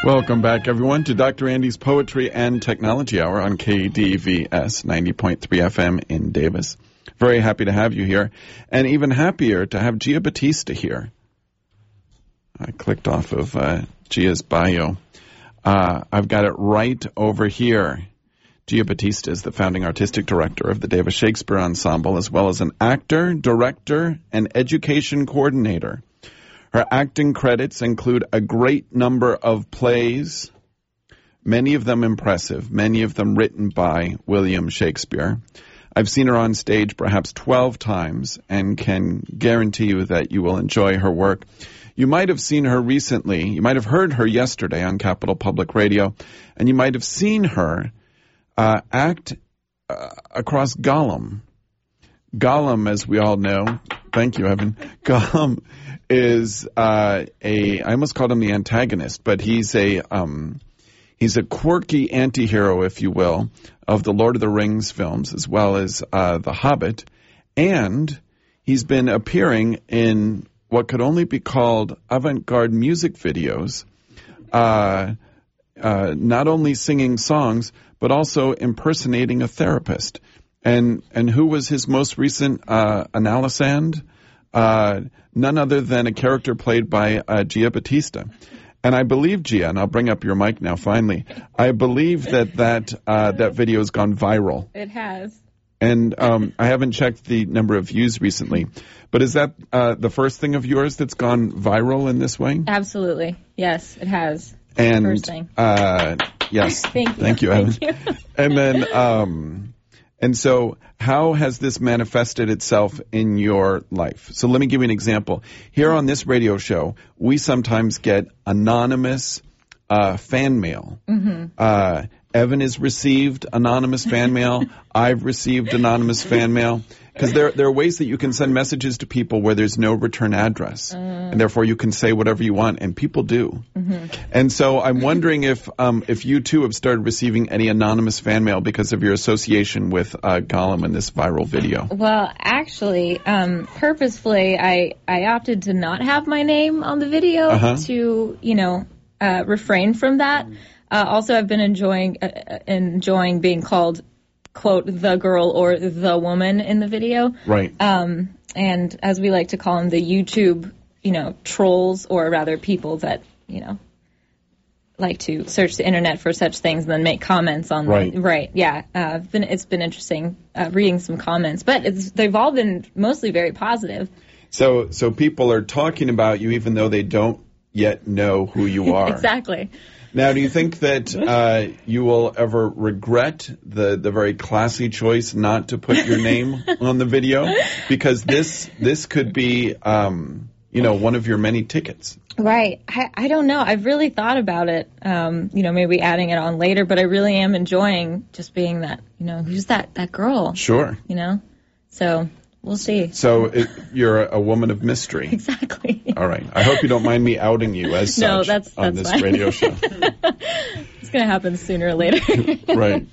Welcome back, everyone, to Dr. Andy's Poetry and Technology Hour on KDVS 90.3 FM in Davis. Very happy to have you here, and even happier to have Gia Batista here. I clicked off of Gia's bio. I've got it right over here. Gia Batista is the founding artistic director of the Davis Shakespeare Ensemble, as well as an actor, director, and education coordinator. Her acting credits include a great number of plays, many of them impressive, many of them written by William Shakespeare. I've seen her on stage perhaps 12 times and can guarantee you that you will enjoy her work. You might have seen her recently. You might have heard her yesterday on Capital Public Radio, and you might have seen her act across Gollum. Gollum, as we all know, thank you, Evan, Gollum is I almost called him the antagonist, but he's a quirky anti-hero, if you will, of the Lord of the Rings films, as well as The Hobbit, and he's been appearing in what could only be called avant-garde music videos, not only singing songs, but also impersonating a therapist. And who was his most recent Analysand? None other than a character played by Gia Batista. And I believe, Gia, and I'll bring up your mic now finally, I believe that video has gone viral. It has. And I haven't checked the number of views recently, but is that the first thing of yours that's gone viral in this way? Absolutely. Yes, it has. And first thing. Yes. Thank you. Thank you, Evan. Thank you. And then and so how has this manifested itself in your life? So let me give you an example. Here on this radio show, we sometimes get anonymous fan mail. Mm-hmm. Evan has received anonymous fan mail. I've received anonymous fan mail. Because there are ways that you can send messages to people where there's no return address. And therefore you can say whatever you want, and people do. Mm-hmm. And so I'm wondering if you too have started receiving any anonymous fan mail because of your association with Gollum in this viral video. Well, actually, purposefully, I opted to not have my name on the video to, refrain from that. Also, I've been enjoying being called, quote, the girl or the woman in the video. Right. And as we like to call them, the YouTube, trolls, or rather people that, like to search the internet for such things and then make comments on them. Right. Yeah. It's been interesting reading some comments, but they've all been mostly very positive. So people are talking about you even though they don't yet know who you are. Exactly. Now, do you think that you will ever regret the very classy choice not to put your name on the video? Because this could be, one of your many tickets. Right. I don't know. I've really thought about it, maybe adding it on later, but I really am enjoying just being that, who's that girl? Sure. So we'll see. So you're a woman of mystery. Exactly. All right. I hope you don't mind me outing you as such on this fine. Radio show. It's going to happen sooner or later. Right.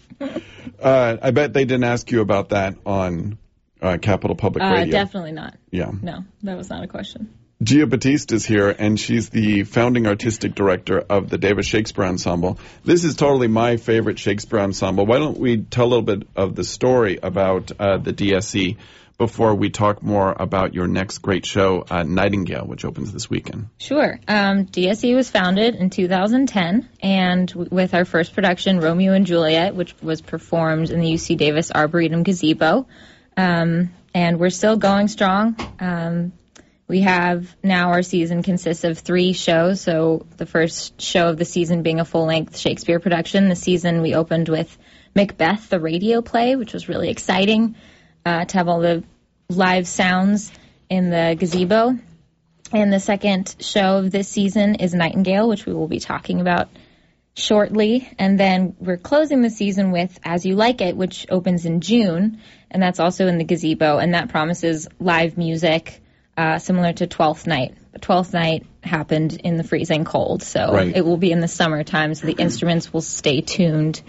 I bet they didn't ask you about that on Capital Public Radio. Definitely not. Yeah. No, that was not a question. Gia Batista is here, and she's the founding artistic director of the Davis Shakespeare Ensemble. This is totally my favorite Shakespeare ensemble. Why don't we tell a little bit of the story about the DSE before we talk more about your next great show, Nightingale, which opens this weekend? Sure. DSE was founded in 2010, and with our first production, Romeo and Juliet, which was performed in the UC Davis Arboretum Gazebo. And we're still going strong. We have now, our season consists of 3 shows, so the first show of the season being a full-length Shakespeare production. The season we opened with Macbeth, the radio play, which was really exciting to have all the live sounds in the gazebo. And the second show of this season is Nightingale, which we will be talking about shortly. And then we're closing the season with As You Like It, which opens in June, and that's also in the gazebo, and that promises live music similar to Twelfth Night. But Twelfth Night happened in the freezing cold, so It will be in the summertime, so the instruments will stay tuned.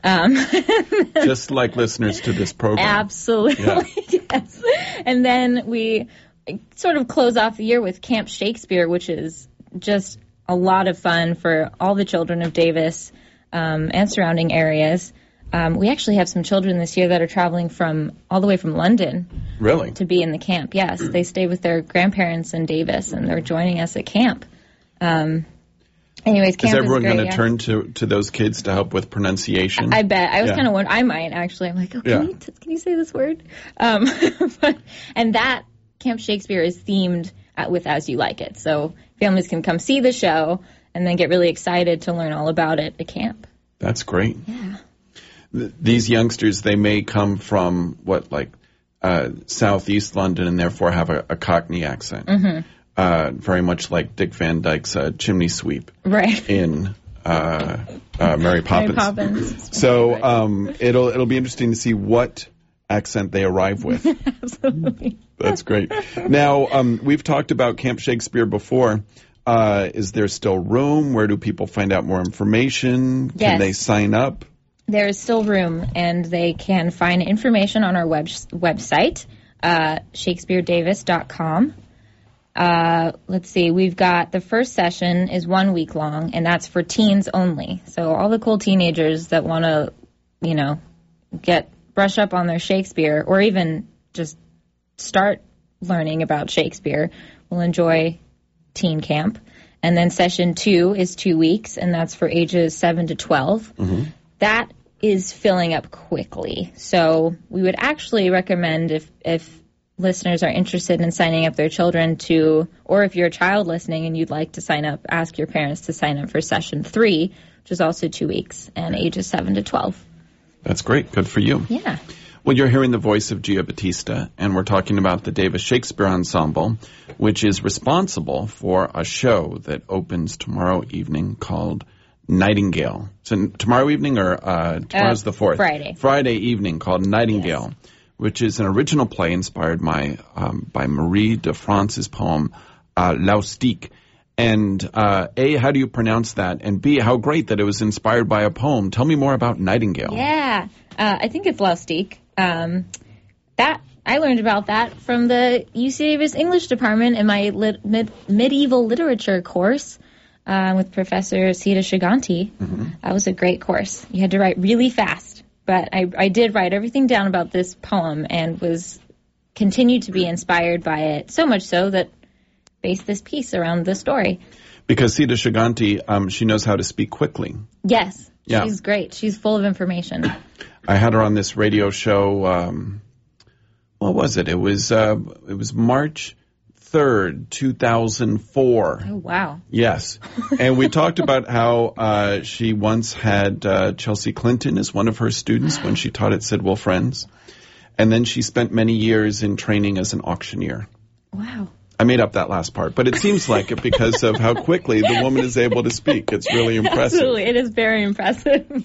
Just like listeners to this program. Absolutely, yes. And then we sort of close off the year with Camp Shakespeare, which is just a lot of fun for all the children of Davis and surrounding areas. We actually have some children this year that are traveling all the way from London. Really? To be in the camp, yes. They stay with their grandparents in Davis, and they're joining us at camp. Anyways, camp is everyone great, going to turn to those kids to help with pronunciation? I bet. I was kind of wondering. I might, actually. I'm like, oh, can you say this word? And that Camp Shakespeare is themed with As You Like It. So families can come see the show and then get really excited to learn all about it at camp. That's great. Yeah. These youngsters, they may come from, southeast London and therefore have a Cockney accent. Mm-hmm. Very much like Dick Van Dyke's Chimney Sweep in Mary Poppins. Mary Poppins. So it'll be interesting to see what accent they arrive with. Absolutely. That's great. Now, we've talked about Camp Shakespeare before. Is there still room? Where do people find out more information? Can they sign up? There is still room, and they can find information on our website, shakespearedavis.com. Let's see, we've got the first session is 1 week long, and that's for teens only. So all the cool teenagers that want to, brush up on their Shakespeare, or even just start learning about Shakespeare, will enjoy teen camp. And then session 2 is 2 weeks, and that's for ages 7 to 12. Mm-hmm. That is filling up quickly. So we would actually recommend if listeners are interested in signing up their children to, or if you're a child listening and you'd like to sign up, ask your parents to sign up for session 3, which is also 2 weeks, and ages 7 to 12. That's great. Good for you. Yeah. Well, you're hearing the voice of Gia Battista, and we're talking about the Davis Shakespeare Ensemble, which is responsible for a show that opens tomorrow evening called Nightingale. So tomorrow evening, or tomorrow's the 4th? Friday. Friday evening, called Nightingale. Yes. Which is an original play inspired by Marie de France's poem, Laustic. And A, how do you pronounce that? And B, how great that it was inspired by a poem. Tell me more about Nightingale. Yeah, I think it's Laustic. That I learned about that from the UC Davis English department in my medieval literature course with Professor Sita Shiganti. Mm-hmm. That was a great course. You had to write really fast. But I did write everything down about this poem and continued to be inspired by it, so much so that based this piece around the story. Because Sita Shiganti, she knows how to speak quickly. Yes. Yeah. She's great. She's full of information. I had her on this radio show, what was it? It was March 3rd, 2004. Oh, wow. Yes. And we talked about how she once had Chelsea Clinton as one of her students when she taught at Sidwell Friends. And then she spent many years in training as an auctioneer. Wow. I made up that last part, but it seems like it because of how quickly the woman is able to speak. It's really impressive. Absolutely. It is very impressive.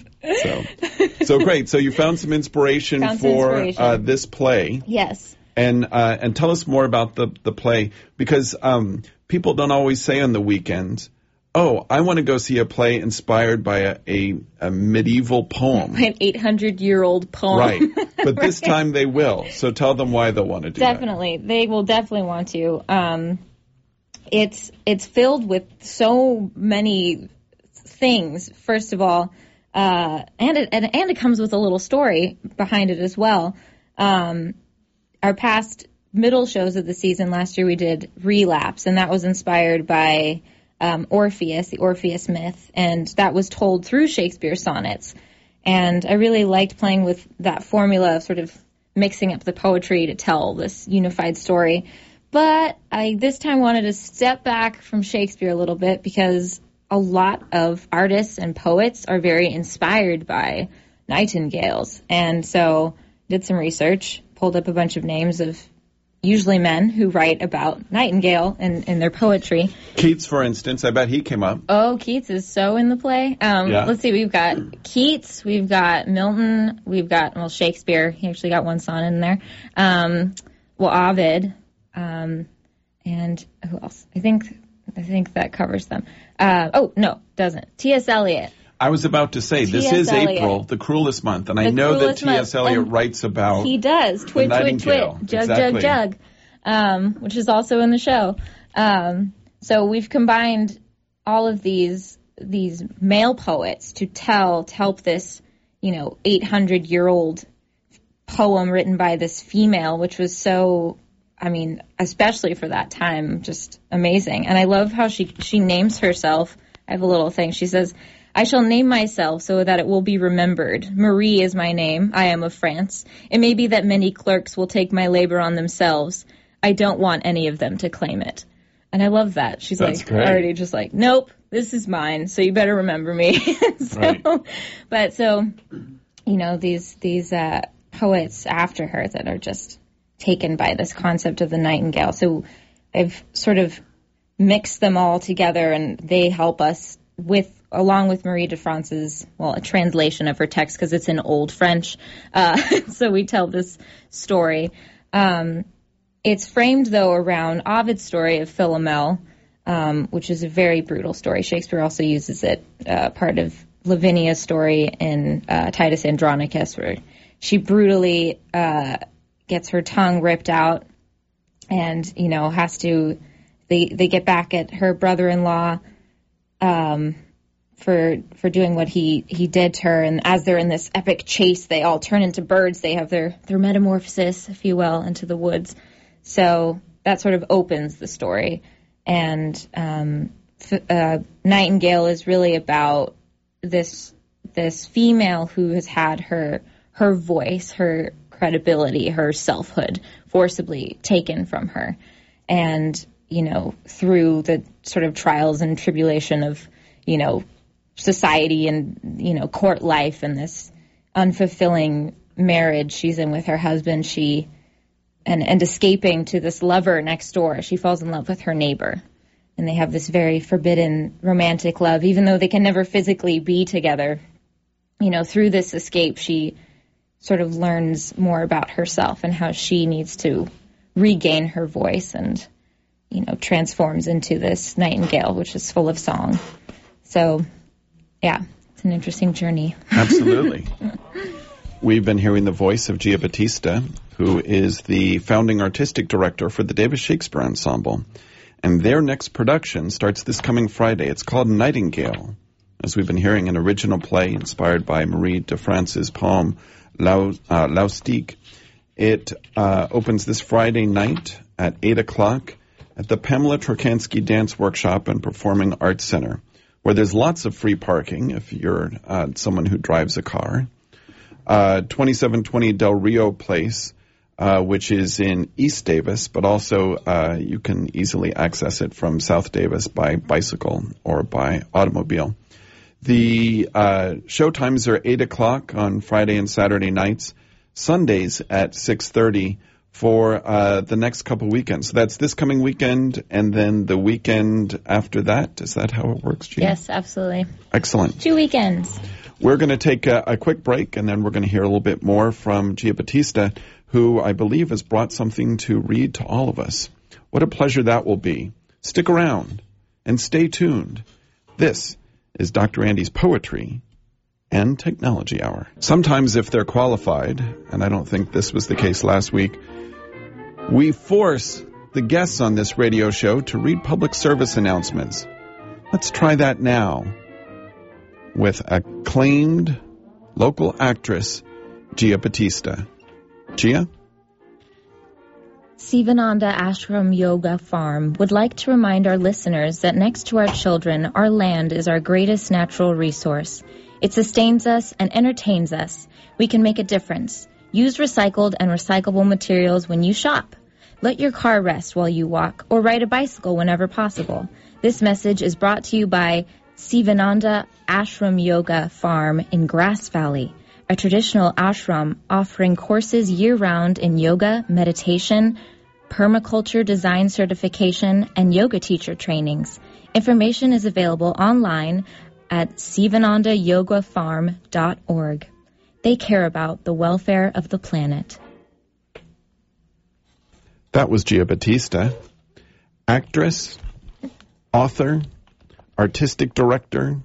So great. So you found some inspiration for this play. Yes. And tell us more about the play, because people don't always say on the weekends, oh, I want to go see a play inspired by a medieval poem. An 800-year-old poem. Right. But this time they will. So tell them why they'll want to do Definitely. that. They will definitely want to. It's filled with so many things, first of all, and it comes with a little story behind it as well. Our past middle shows of the season, last year we did Relapse, and that was inspired by Orpheus, the Orpheus myth, and that was told through Shakespeare sonnets. And I really liked playing with that formula of sort of mixing up the poetry to tell this unified story. But I this time wanted to step back from Shakespeare a little bit, because a lot of artists and poets are very inspired by nightingales. And so did some research, pulled up a bunch of names of usually men who write about Nightingale in their poetry. Keats, for instance, I bet he came up. Oh, Keats is so in the play. Let's see, we've got Keats, we've got Milton, we've got, Shakespeare. He actually got one sonnet in there. Ovid, and who else? I think that covers them. No, doesn't. T.S. Eliot. I was about to say, this is April, the cruelest month, and I know that T.S. Eliot writes about he does. Twit, twit, twit. Jug, jug, jug, which is also in the show. So we've combined all of these male poets to help this, 800-year-old poem written by this female, which was so, especially for that time, just amazing. And I love how she names herself. I have a little thing. She says, "I shall name myself so that it will be remembered. Marie is my name. I am of France. It may be that many clerks will take my labor on themselves. I don't want any of them to claim it." And I love that. She's great. Already just like, nope, this is mine, so you better remember me. Right. But these poets after her that are just taken by this concept of the nightingale. So I've sort of mixed them all together, and they help us along with Marie de France's, a translation of her text because it's in Old French. So we tell this story. It's framed, though, around Ovid's story of Philomel, which is a very brutal story. Shakespeare also uses it, part of Lavinia's story in Titus Andronicus, where she brutally gets her tongue ripped out and, has to... They get back at her brother-in-law for doing what he did to her. And as they're in this epic chase, they all turn into birds. They have their metamorphosis, if you will, into the woods. So that sort of opens the story. And Nightingale is really about this female who has had her voice, her credibility, her selfhood forcibly taken from her. And, through the sort of trials and tribulation of, society and, court life and this unfulfilling marriage she's in with her husband, and escaping to this lover next door, she falls in love with her neighbor. And they have this very forbidden romantic love, even though they can never physically be together. Through this escape, she sort of learns more about herself and how she needs to regain her voice and, transforms into this nightingale, which is full of song. So, yeah, it's an interesting journey. Absolutely. We've been hearing the voice of Gia Battista, who is the founding artistic director for the Davis Shakespeare Ensemble. And their next production starts this coming Friday. It's called Nightingale, as we've been hearing, an original play inspired by Marie de France's poem, Laustic. It opens this Friday night at 8 o'clock at the Pamela Trokansky Dance Workshop and Performing Arts Center, where there's lots of free parking if you're someone who drives a car. 2720 Del Rio Place, which is in East Davis, but also you can easily access it from South Davis by bicycle or by automobile. The show times are 8 o'clock on Friday and Saturday nights, Sundays at 6:30 for the next couple weekends. So that's this coming weekend and then the weekend after that. Is that how it works, Gia? Yes, absolutely. Excellent. 2 weekends. We're going to take a quick break, and then we're going to hear a little bit more from Gia Battista, who I believe has brought something to read to all of us. What a pleasure that will be. Stick around and stay tuned. This is Dr. Andy's Poetry and Technology Hour. Sometimes if they're qualified, and I don't think this was the case last week, we force the guests on this radio show to read public service announcements. Let's try that now with acclaimed local actress Gia Battista. Gia? Sivananda Ashram Yoga Farm would like to remind our listeners that next to our children, our land is our greatest natural resource. It sustains us and entertains us. We can make a difference. Use recycled and recyclable materials when you shop. Let your car rest while you walk or ride a bicycle whenever possible. This message is brought to you by Sivananda Ashram Yoga Farm in Grass Valley, a traditional ashram offering courses year-round in yoga, meditation, permaculture design certification, and yoga teacher trainings. Information is available online at sivanandayogafarm.org. They care about the welfare of the planet. That was Gia Battista, actress, author, artistic director,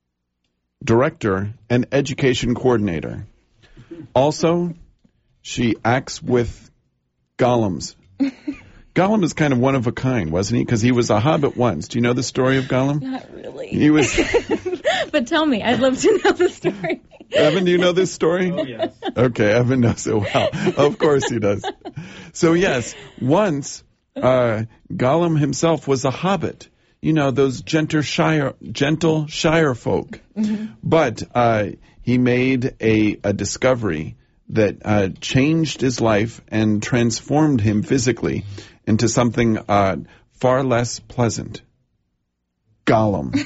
and education coordinator. Also, she acts with golems. Gollum is kind of one of a kind, wasn't he? Because he was a hobbit once. Do you know the story of Gollum? Not really. He was. But tell me, I'd love to know the story. Evan, do you know this story? Oh, yes. Okay, Evan knows it well. Of course he does. So yes, once Gollum himself was a hobbit. You know, those gentle Shire folk. Mm-hmm. But he made a discovery that changed his life and transformed him physically into something far less pleasant. Gollum.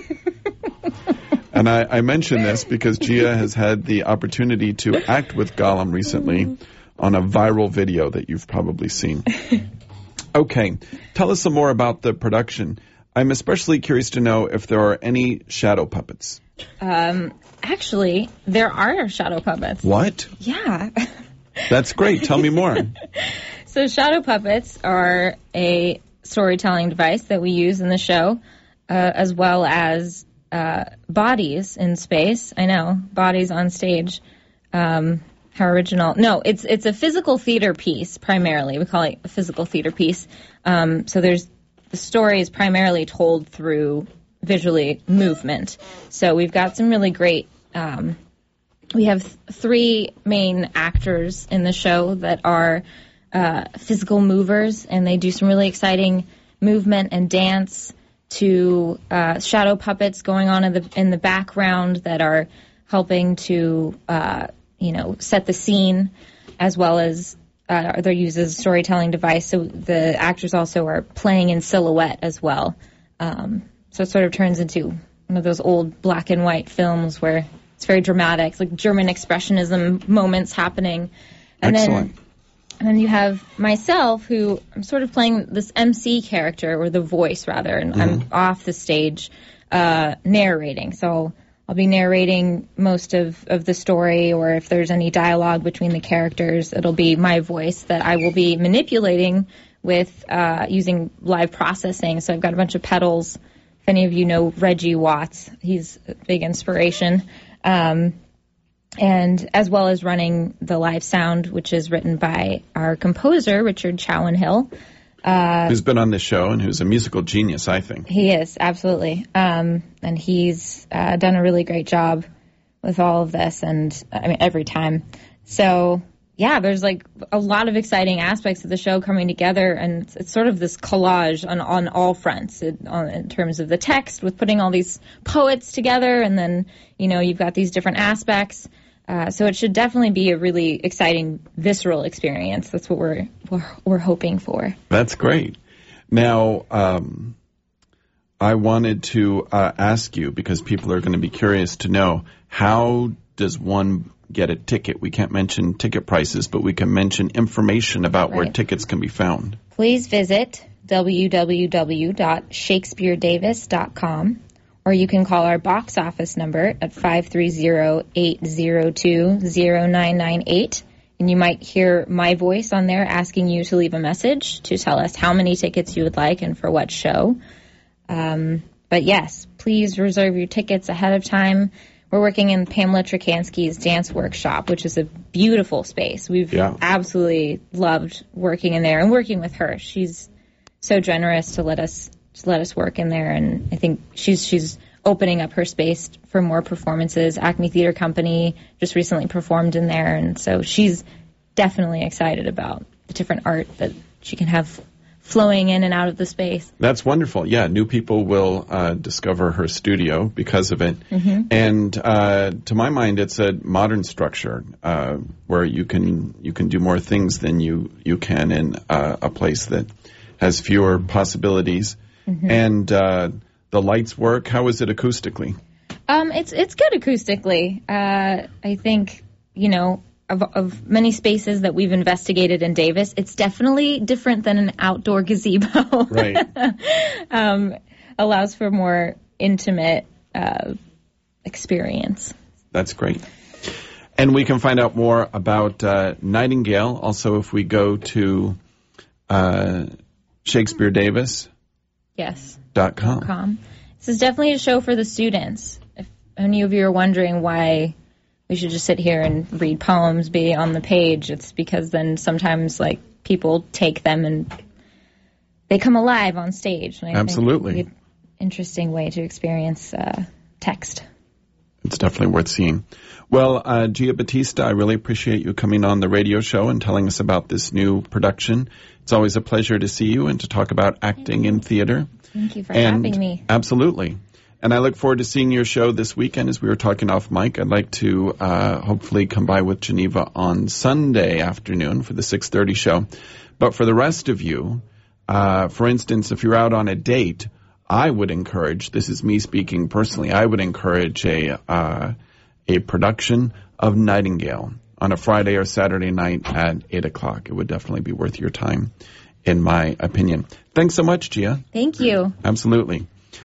And I mention this because Gia has had the opportunity to act with Gollum recently on a viral video that you've probably seen. Okay, tell us some more about the production. I'm especially curious to know if there are any shadow puppets. Actually, there are shadow puppets. What? Yeah. That's great. Tell me more. So shadow puppets are a storytelling device that we use in the show, as well as bodies in space. I know, bodies on stage. How original. No, it's a physical theater piece, primarily. We call it a physical theater piece. So the story is primarily told through visually movement. So we've got some really great, we have 3 main actors in the show that are physical movers, and they do some really exciting movement and dance to shadow puppets going on in the background that are helping to, set the scene, as well as they're used as a storytelling device. So the actors also are playing in silhouette as well. So it sort of turns into one of those old black and white films where it's very dramatic. It's like German expressionism moments happening. And Excellent. Then you have myself, who I'm sort of playing this MC character, or the voice rather, and I'm off the stage narrating. So I'll be narrating most of the story, or if there's any dialogue between the characters, it'll be my voice that I will be manipulating with using live processing. So I've got a bunch of pedals. If any of you know Reggie Watts, he's a big inspiration. And as well as running the live sound, which is written by our composer, Richard Chowan-Hill. Who's been on the show and who's a musical genius, I think. He is, absolutely. And he's done a really great job with all of this, and I mean, every time. So, yeah, there's like a lot of exciting aspects of the show coming together, and it's sort of this collage on all fronts in terms of the text, with putting all these poets together, and then, you've got these different aspects. So it should definitely be a really exciting, visceral experience. That's what we're hoping for. That's great. Now, I wanted to ask you, because people are going to be curious to know, how does one get a ticket? We can't mention ticket prices, but we can mention information about where tickets can be found. Please visit www.shakespearedavis.com. Or you can call our box office number at 530-802-0998. And you might hear my voice on there asking you to leave a message to tell us how many tickets you would like and for what show. But yes, please reserve your tickets ahead of time. We're working in Pamela Trakansky's dance workshop, which is a beautiful space. We've absolutely loved working in there and working with her. She's so generous to let us work in there, and I think she's opening up her space for more performances. Acme Theater Company just recently performed in there, and so she's definitely excited about the different art that she can have flowing in and out of the space. That's wonderful. Yeah, new people will discover her studio because of it. Mm-hmm. And to my mind, it's a modern structure where you can do more things than you can in a place that has fewer possibilities. Mm-hmm. And the lights work. How is it acoustically? It's good acoustically. I think, of many spaces that we've investigated in Davis, it's definitely different than an outdoor gazebo. Right. Allows for more intimate experience. That's great. And we can find out more about Nightingale. Also, if we go to Shakespeare Davis. Yes. .com. This is definitely a show for the students. If any of you are wondering why we should just sit here and read poems, be on the page, it's because then sometimes people take them and they come alive on stage. And I Absolutely. think it's an interesting way to experience text. It's definitely worth seeing. Well, Gia Batista, I really appreciate you coming on the radio show and telling us about this new production. It's always a pleasure to see you and to talk about acting in theater. Thank you for having me. Absolutely. And I look forward to seeing your show this weekend. As we were talking off mic, I'd like to hopefully come by with Geneva on Sunday afternoon for the 6:30 show. But for the rest of you, for instance, if you're out on a date, I would encourage, this is me speaking personally, I would encourage a production of Nightingale on a Friday or Saturday night at 8 o'clock. It would definitely be worth your time, in my opinion. Thanks so much, Gia. Thank you. Absolutely.